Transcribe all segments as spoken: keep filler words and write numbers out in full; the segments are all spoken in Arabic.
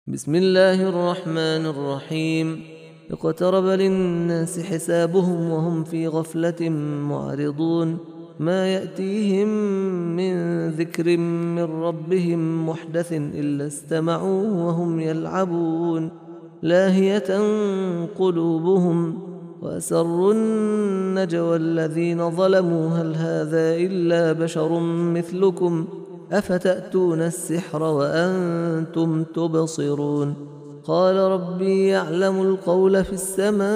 بسم الله الرحمن الرحيم. اقترب للناس حسابهم وهم في غفلة معرضون. ما يأتيهم من ذكر من ربهم محدث إلا استمعوه وهم يلعبون لاهية قلوبهم وأسروا النجوى الذين ظلموا هل هذا إلا بشر مثلكم أفتأتون السحر وأنتم تبصرون. قال ربي يعلم القول في السماء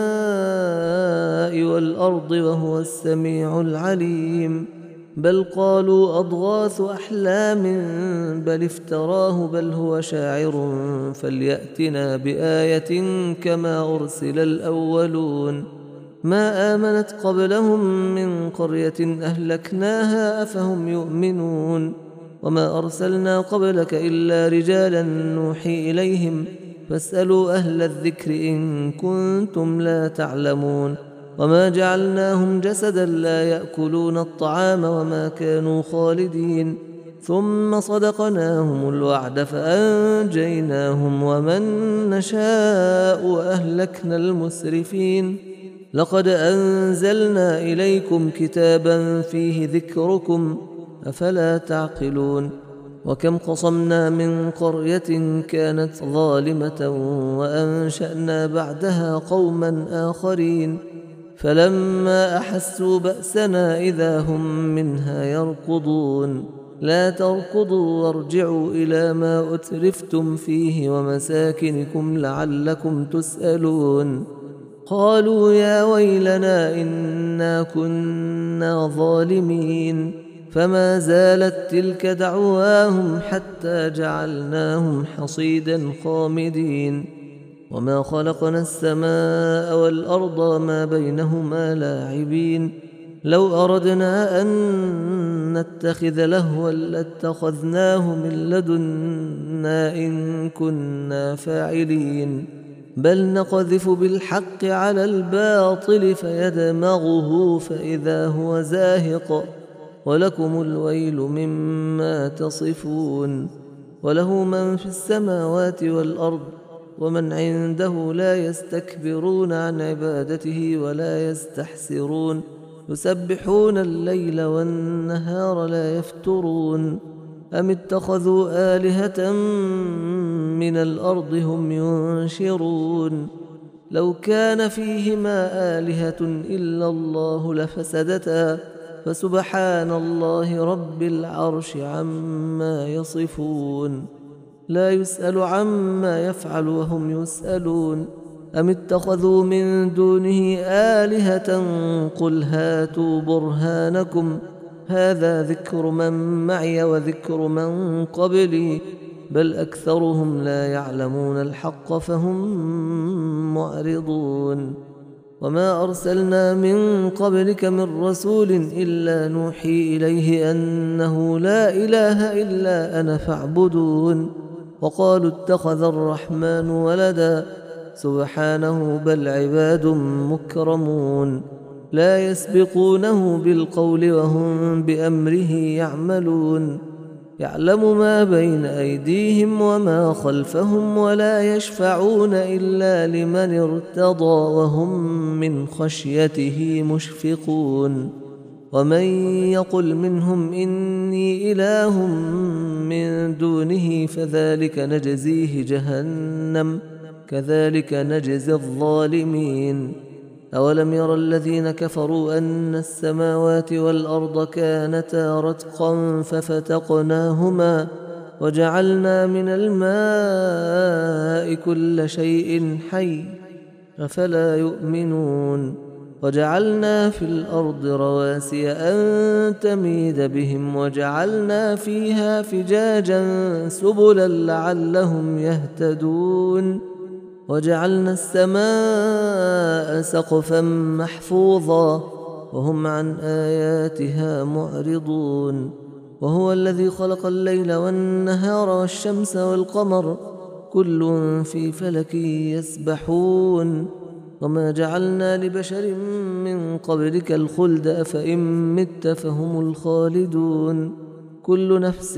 والأرض وهو السميع العليم. بل قالوا أضغاث أحلام بل افتراه بل هو شاعر فليأتنا بآية كما أرسل الأولون. ما آمنت قبلهم من قرية أهلكناها أفهم يؤمنون. وما أرسلنا قبلك إلا رجالا نوحي إليهم فاسألوا أهل الذكر إن كنتم لا تعلمون. وما جعلناهم جسدا لا يأكلون الطعام وما كانوا خالدين. ثم صدقناهم الوعد فأنجيناهم ومن نشاء وأهلكنا المسرفين. لقد أنزلنا إليكم كتابا فيه ذكركم أفلا تعقلون. وكم قصمنا من قرية كانت ظالمة وأنشأنا بعدها قوما آخرين فلما أحسوا بأسنا إذا هم منها يركضون. لا تركضوا وارجعوا إلى ما أترفتم فيه ومساكنكم لعلكم تسألون. قالوا يا ويلنا إنا كنا ظالمين فما زالت تلك دعواهم حتى جعلناهم حصيدا خامدين. وما خلقنا السماء والأرض ما بينهما لاعبين. لو أردنا أن نتخذ لهوا لاتخذناه من لدنا إن كنا فاعلين. بل نقذف بالحق على الباطل فيدمغه فإذا هو زاهق ولكم الويل مما تصفون. وله من في السماوات والأرض ومن عنده لا يستكبرون عن عبادته ولا يستحسرون. يسبحون الليل والنهار لا يفترون. أم اتخذوا آلهة من الأرض هم ينشرون. لو كان فيهما آلهة إلا الله لفسدتا فسبحان الله رب العرش عما يصفون. لا يسأل عما يفعل وهم يسألون. أم اتخذوا من دونه آلهة قل هاتوا برهانكم هذا ذكر من معي وذكر من قبلي بل أكثرهم لا يعلمون الحق فهم معرضون. وما أرسلنا من قبلك من رسول إلا نوحي إليه أنه لا إله إلا أنا فاعبدون. وقالوا اتخذ الرحمن ولدا سبحانه بل عباد مكرمون. لا يسبقونه بالقول وهم بأمره يعملون. يعلم ما بين أيديهم وما خلفهم ولا يشفعون إلا لمن ارتضى وهم من خشيته مشفقون. ومن يقل منهم إني إله من دونه فذلك نجزيه جهنم كذلك نجزي الظالمين. أولم ير الذين كفروا أن السماوات والأرض كانتا رتقا ففتقناهما وجعلنا من الماء كل شيء حي أفلا يؤمنون. وجعلنا في الأرض رواسي أن تميد بهم وجعلنا فيها فجاجا سبلا لعلهم يهتدون. وجعلنا السماء سقفا محفوظا وهم عن آياتها معرضون. وهو الذي خلق الليل والنهار والشمس والقمر كل في فلك يسبحون. وما جعلنا لبشر من قبلك الخلد أفإن مت فهم الخالدون. كل نفس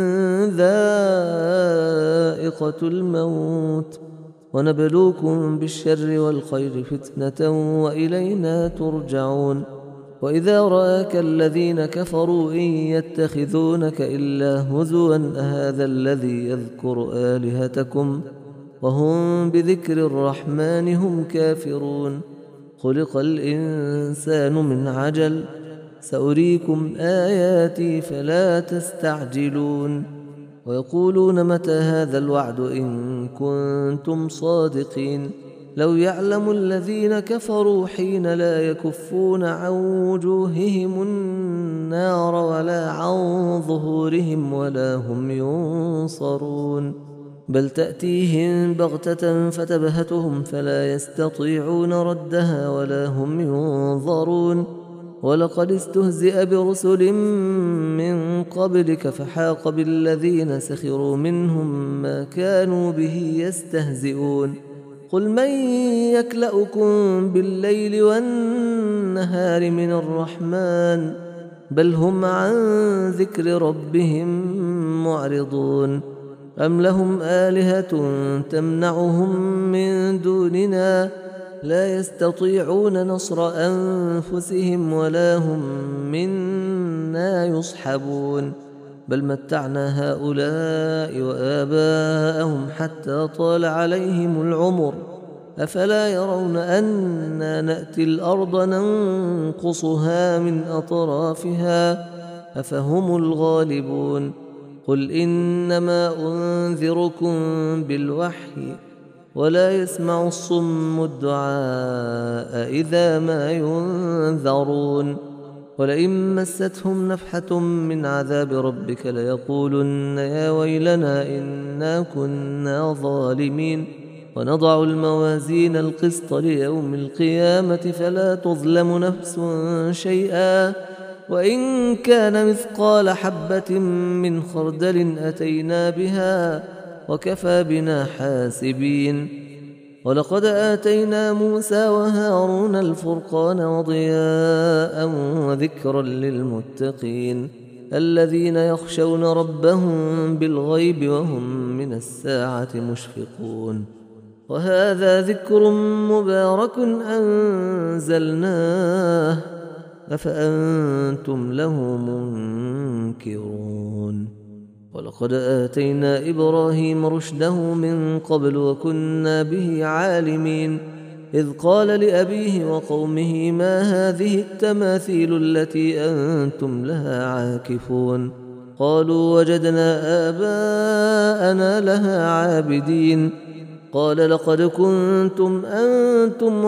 ذائقة الموت ونبلوكم بالشر والخير فتنة وإلينا ترجعون وإذا رآك الذين كفروا إن يتخذونك إلا هزوا أهذا الذي يذكر آلهتكم وهم بذكر الرحمن هم كافرون خلق الإنسان من عجل سأريكم آياتي فلا تستعجلون ويقولون متى هذا الوعد إن كنتم صادقين لو يعلم الذين كفروا حين لا يكفون عن وجوههم النار ولا عن ظهورهم ولا هم ينصرون بل تأتيهم بغتة فتبهتهم فلا يستطيعون ردها ولا هم ينظرون ولقد استهزئ برسل من قبلك فحاق بالذين سخروا منهم ما كانوا به يستهزئون قل من يكلأكم بالليل والنهار من الرحمن بل هم عن ذكر ربهم معرضون أم لهم آلهة تمنعهم من دوننا لا يستطيعون نصر أنفسهم ولا هم منا يصحبون بل متعنا هؤلاء وآباءهم حتى طال عليهم العمر أفلا يرون أنا نأتي الأرض ننقصها من أطرافها أفهم الغالبون قل إنما أنذركم بالوحي ولا يسمع الصم الدعاء إذا ما ينذرون ولئن مستهم نفحة من عذاب ربك ليقولن يا ويلنا إنا كنا ظالمين ونضع الموازين القسط ليوم القيامة فلا تظلم نفس شيئا وإن كان مثقال حبة من خردل أتينا بها وكفى بنا حاسبين ولقد آتينا موسى وهارون الفرقان وضياء وذكرا للمتقين الذين يخشون ربهم بالغيب وهم من الساعة مشفقون وهذا ذكر مبارك أنزلناه أفأنتم له منكرون ولقد آتينا إبراهيم رشده من قبل وكنا به عالمين إذ قال لأبيه وقومه ما هذه التماثيل التي أنتم لها عاكفون قالوا وجدنا آباءنا لها عابدين قال لقد كنتم أنتم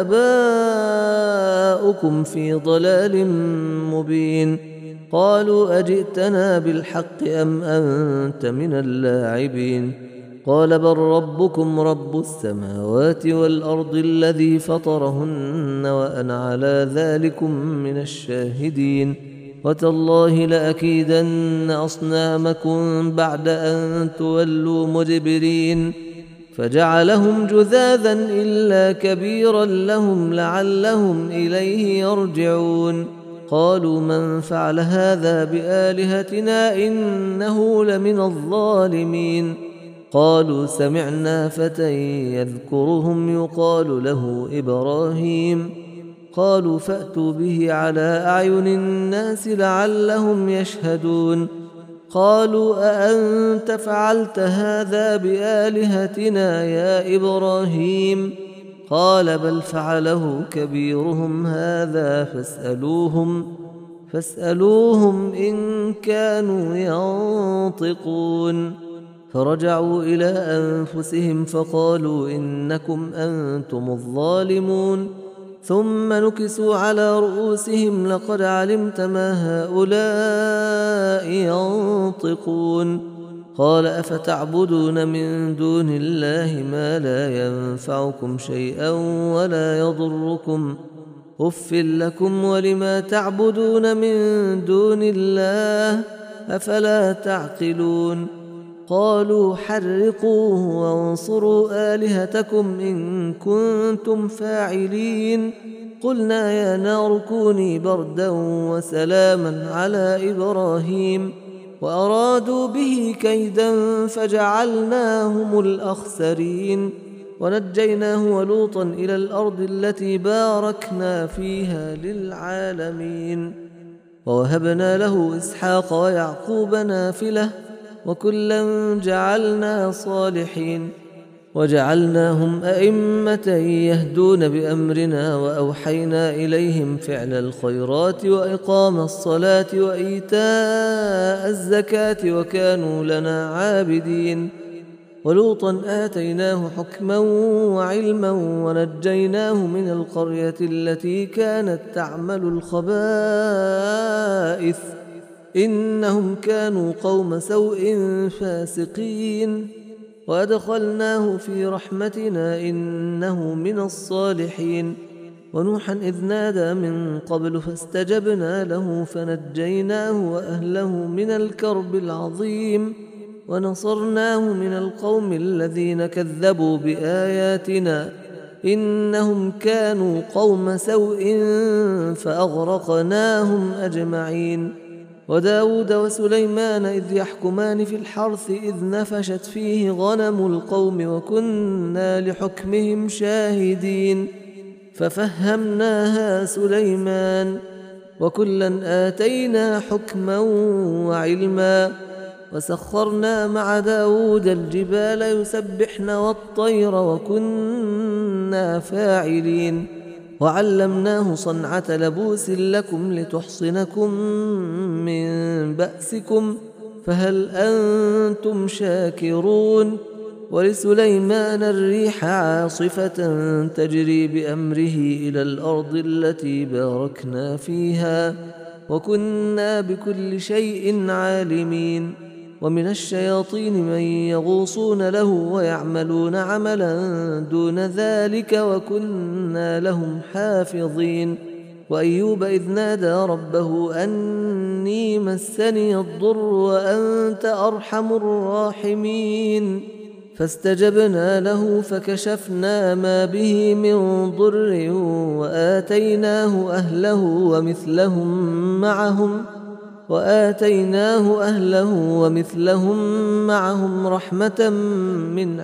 وآباؤكم في ضلال مبين قالوا أجئتنا بالحق أم أنت من اللاعبين قال بل ربكم رب السماوات والأرض الذي فطرهن وأنا على ذلكم من الشاهدين وتالله لأكيدن أصنامكم بعد أن تولوا مدبرين فجعلهم جذاذا إلا كبيرا لهم لعلهم إليه يرجعون قالوا من فعل هذا بآلهتنا إنه لمن الظالمين قالوا سمعنا فتى يذكرهم يقال له إبراهيم قالوا فأتوا به على أعين الناس لعلهم يشهدون قالوا أأنت فعلت هذا بآلهتنا يا إبراهيم قال بل فعله كبيرهم هذا فاسألوهم فاسألوهم إن كانوا ينطقون فرجعوا إلى أنفسهم فقالوا إنكم أنتم الظالمون ثم نكسوا على رؤوسهم لقد علمت ما هؤلاء ينطقون قال أفتعبدون من دون الله ما لا ينفعكم شيئا ولا يضركم أف لكم ولما تعبدون من دون الله أفلا تعقلون قالوا حرقوه وانصروا آلهتكم إن كنتم فاعلين قلنا يا نار كوني بردا وسلاما على إبراهيم وأرادوا به كيدا فجعلناهم الأخسرين ونجيناه ولوطا إلى الأرض التي باركنا فيها للعالمين ووهبنا له إسحاق ويعقوب نافلة وكلا جعلنا صالحين وجعلناهم أئمة يهدون بأمرنا وأوحينا إليهم فعل الخيرات وإقام الصلاة وإيتاء الزكاة وكانوا لنا عابدين ولوطا آتيناه حكما وعلما ونجيناه من القرية التي كانت تعمل الخبائث إنهم كانوا قوم سوء فاسقين وأدخلناه في رحمتنا إنه من الصالحين ونوحا إذ نادى من قبل فاستجبنا له فنجيناه وأهله من الكرب العظيم ونصرناه من القوم الذين كذبوا بآياتنا إنهم كانوا قوم سوء فأغرقناهم أجمعين وداود وسليمان إذ يحكمان في الحرث إذ نفشت فيه غنم القوم وكنا لحكمهم شاهدين ففهمناها سليمان وكلا آتينا حكما وعلما وسخرنا مع داود الجبال يسبحن والطير وكنا فاعلين وعلمناه صنعة لبوس لكم لتحصنكم من بأسكم فهل أنتم شاكرون ولسليمان الريح عاصفة تجري بأمره إلى الأرض التي باركنا فيها وكنا بكل شيء عالمين ومن الشياطين من يغوصون له ويعملون عملا دون ذلك وكنا لهم حافظين وأيوب إذ نادى ربه أني مسني الضر وأنت أرحم الراحمين فاستجبنا له فكشفنا ما به من ضر وآتيناه أهله ومثلهم معهم وآتيناه أهله ومثلهم معهم رحمة من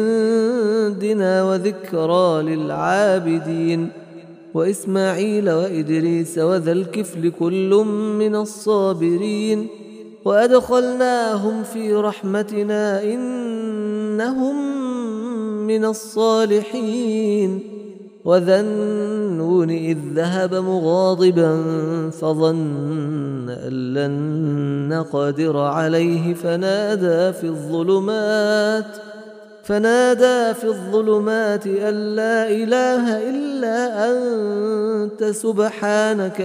عندنا وذكرى للعابدين وإسماعيل وإدريس وذا الكفل كل من الصابرين وأدخلناهم في رحمتنا إنهم من الصالحين وذا النون إذ ذهب مغاضبا فظن أن لن نقدر عليه فنادى في الظلمات فنادى في الظلمات أن لا إله إلا أنت سبحانك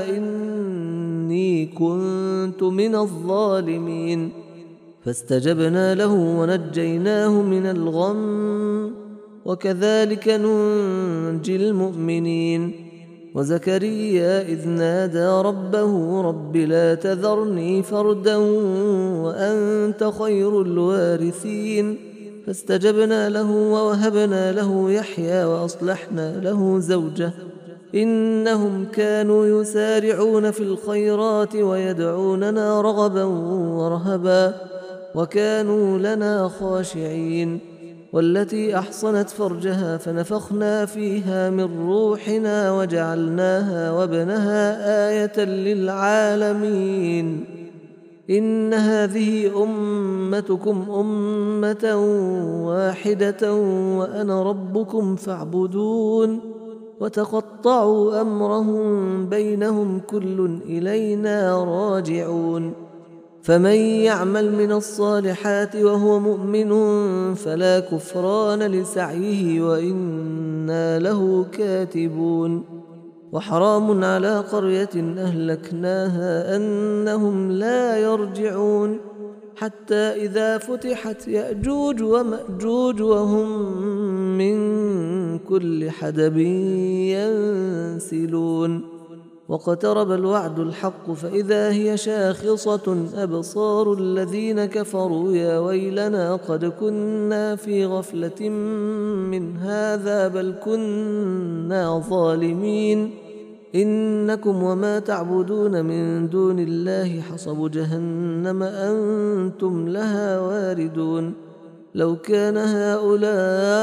إني كنت من الظالمين فاستجبنا له ونجيناه من الغم وكذلك ننجي المؤمنين وزكريا إذ نادى ربه رب لا تذرني فردا وأنت خير الوارثين فاستجبنا له ووهبنا له يحيى وأصلحنا له زوجه إنهم كانوا يسارعون في الخيرات ويدعوننا رغبا ورهبا وكانوا لنا خاشعين والتي أحصنت فرجها فنفخنا فيها من روحنا وجعلناها وابنها آية للعالمين إن هذه أمتكم أمة واحدة وأنا ربكم فاعبدون وتقطعوا أمرهم بينهم كل إلينا راجعون فمن يعمل من الصالحات وهو مؤمن فلا كفران لسعيه وإنا له كاتبون وحرام على قرية أهلكناها أنهم لا يرجعون حتى إذا فتحت يأجوج ومأجوج وهم من كل حدب ينسلون واقترب الوعد الحق فإذا هي شاخصة أبصار الذين كفروا يا ويلنا قد كنا في غفلة من هذا بل كنا ظالمين إنكم وما تعبدون من دون الله حصب جهنم أنتم لها واردون لو كان هؤلاء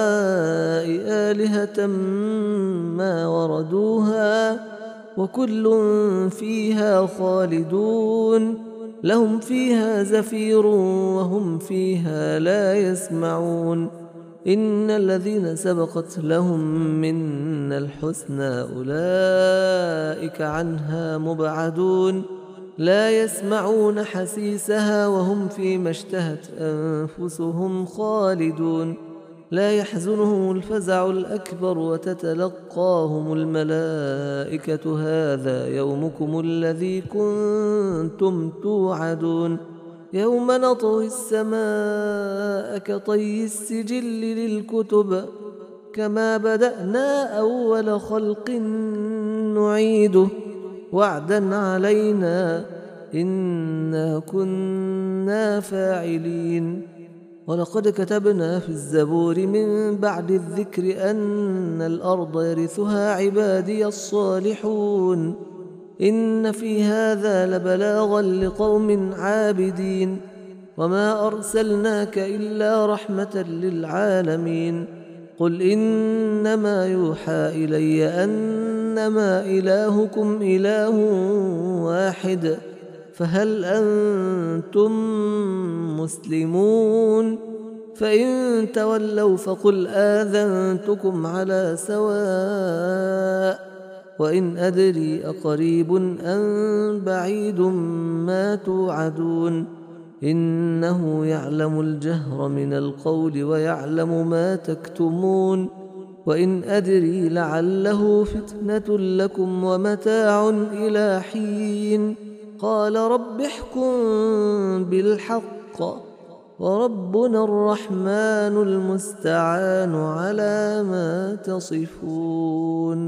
آلهة ما وردوها وكل فيها خالدون لهم فيها زفير وهم فيها لا يسمعون إن الذين سبقت لهم منا الحسنى أولئك عنها مبعدون لا يسمعون حسيسها وهم فيما اشتهت أنفسهم خالدون لا يحزنهم الفزع الأكبر وتتلقاهم الملائكة هذا يومكم الذي كنتم توعدون يوم نطوي السماء كطي السجل للكتب كما بدأنا أول خلق نعيده وعدا علينا إنا كنا فاعلين ولقد كتبنا في الزبور من بعد الذكر أن الأرض يرثها عبادي الصالحون إن في هذا لبلاغا لقوم عابدين وما أرسلناك إلا رحمة للعالمين قل إنما يوحى إلي أنما إلهكم إله واحد فهل أنتم مسلمون فإن تولوا فقل آذنتكم على سواء وإن أدري أقريب أم بعيد ما توعدون إنه يعلم الجهر من القول ويعلم ما تكتمون وإن أدري لعله فتنة لكم ومتاع إلى حين قال رب احكم بالحق وربنا الرحمن المستعان على ما تصفون.